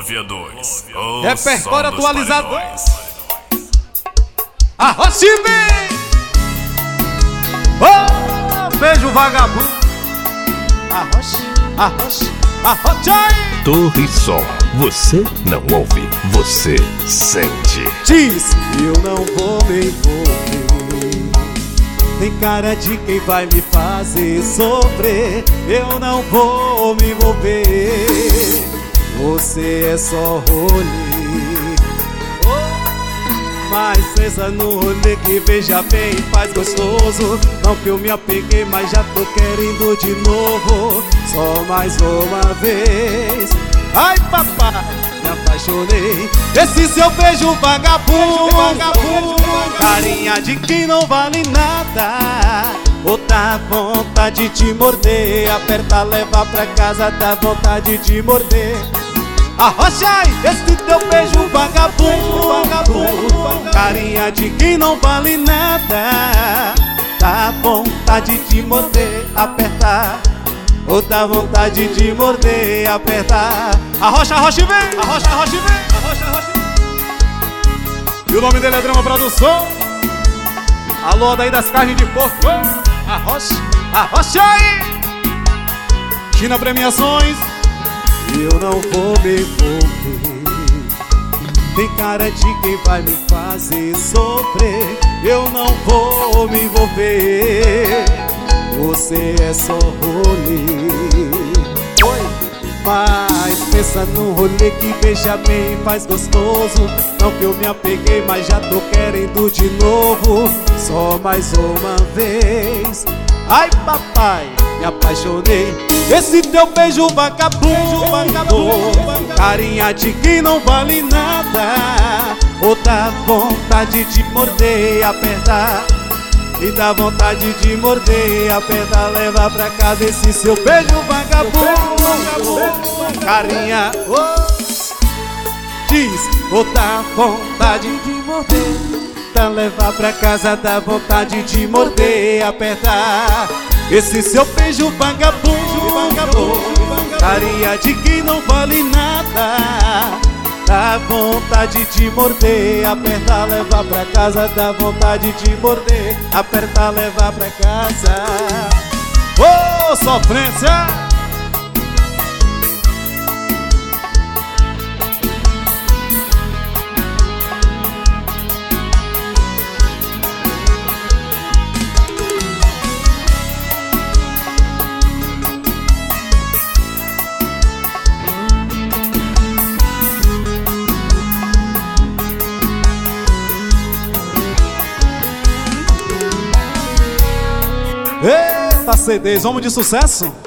9A2. Repertório atualizado. Arrocha bem. Oh, beijo vagabundo. Arrocha, arrocha, arrocha aí. Torre Som, você não ouve, você sente. Diz, eu não vou me envolver. Tem cara de quem vai me fazer sofrer. Eu não vou me envolver. Você é só rolê. Mas pensa no rolê que veja bem faz gostoso. Não que eu me apeguei, mas já tô querendo de novo. Só mais uma vez. Ai papai, me apaixonei. Esse seu beijo vagabundo, carinha de quem não vale nada. Ou dá vontade de morder. Apertar, levar pra casa, dá vontade de morder. Arrocha aí, esse teu beijo vagabundo, carinha de quem não vale nada. Dá vontade de morder, apertar. Ou dá vontade de morder, apertar. Arrocha, arrocha e vem, arrocha, arrocha e vem, arrocha, arrocha. E o nome dele é Drama Produção. Alô, daí das carnes de porco. Arrocha, arrocha aí. China Premiações. Eu não vou me envolver. Tem cara de quem vai me fazer sofrer. Eu não vou me envolver. Você é só rolê. Oi. Mas pensa num rolê que veja bem faz gostoso. Não que eu me apeguei, mas já tô querendo de novo. Só mais uma vez. Ai papai, me apaixonei. Esse teu beijo vagabundo, carinha de quem não vale nada. Ou dá vontade de morder, apertar. E dá vontade de morder, apertar, levar pra casa. Esse seu beijo vagabundo, carinha, diz, ou dá vontade de morder. Tá, levar pra casa, dá vontade de morder, apertar. Esse seu beijo vagabundo, carinha de quem não vale nada. Dá vontade de morder, apertar, levar pra casa. Dá vontade de morder, apertar, levar pra casa. Ô, sofrência! Eita, CDs, homem de sucesso.